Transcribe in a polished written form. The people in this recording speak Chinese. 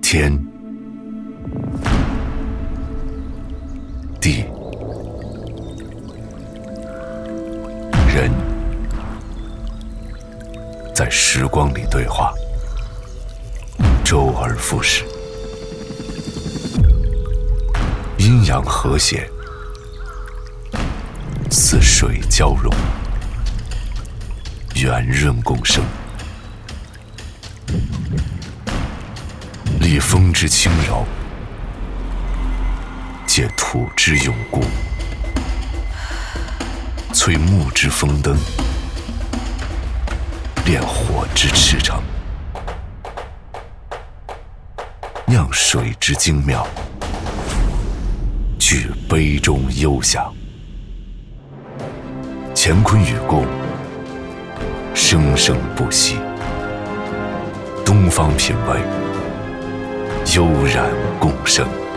天地人在时光里对话，周而复始，阴阳和谐，似水交融，圆润共生。历风之轻柔，借土之永固，淬木之风灯，炼火之赤诚，酿水之精妙，聚杯中幽香。乾坤与共，生生不息。东方品味，悠然共生。